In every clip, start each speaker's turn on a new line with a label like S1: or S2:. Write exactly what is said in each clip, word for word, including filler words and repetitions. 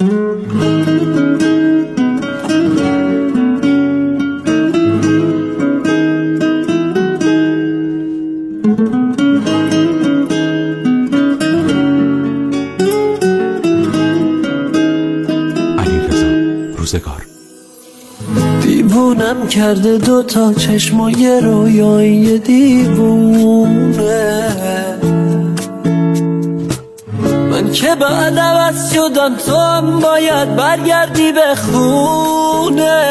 S1: دیوونم کرده دوتا چشم و یه رویای دیوونه. من که بعد عوض شدم تو هم باید برگردی به خونه.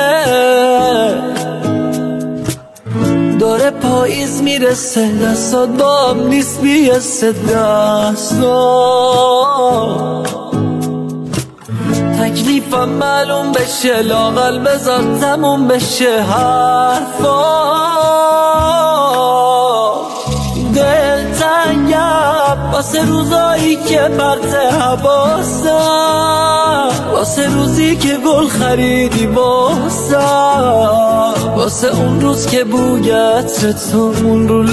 S1: داره پاییز میرسه دستات با هم نیست بیسته دستا. تکلیفم معلوم بشه لااقل بذار تموم بشه حرفا. دلتنگم واسه روزایی که پرت حواسم، واسه روزی که گل خریدی باسم، واسه اون روز که بوی عطر تو اون رو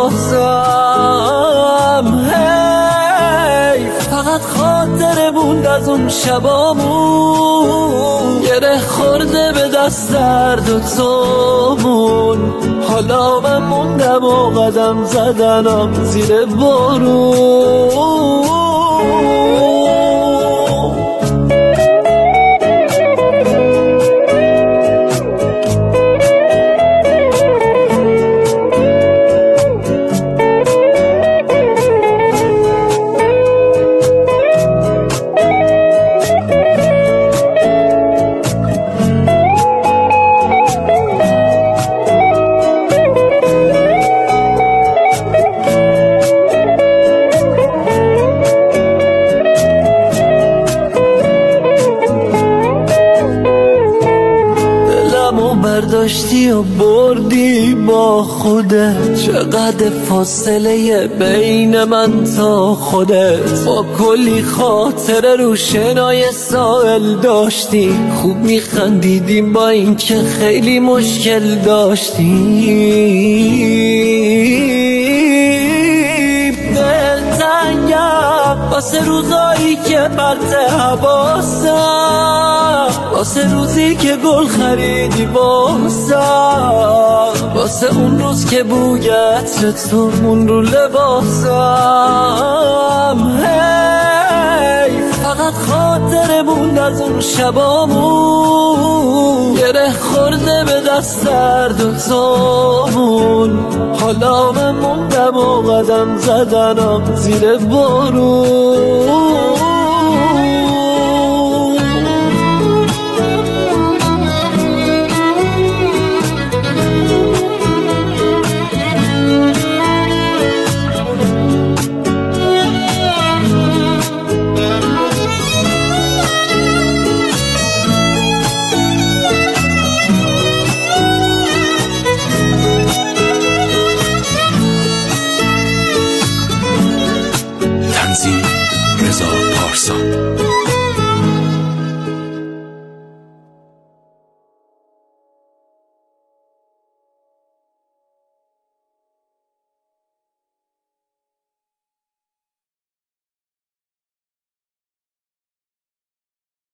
S1: لباسم. هی فقط خاطره موند از اون شبامون، گره خورده به دست درد و تومون. حالا من موندم و قدم زدنم زیر بارون. برداشتی و بردی با خودت، چقدر فاصله بین من تا خودت. با کلی خاطره رو شنای ساحل داشتی، خوب میخندیدیم با این که خیلی مشکل داشتیم. دلتنگم واسه روزایی که پرت حواسم، واسه روزی که گل خریدی باسم، واسه اون روز که بوی عطر تو اون رو لباسم. هی فقط خاطره موند از اون شبامون، گره خورده به دست درد و تومون. حالا من موندم و قدم زدنم زیر بارون.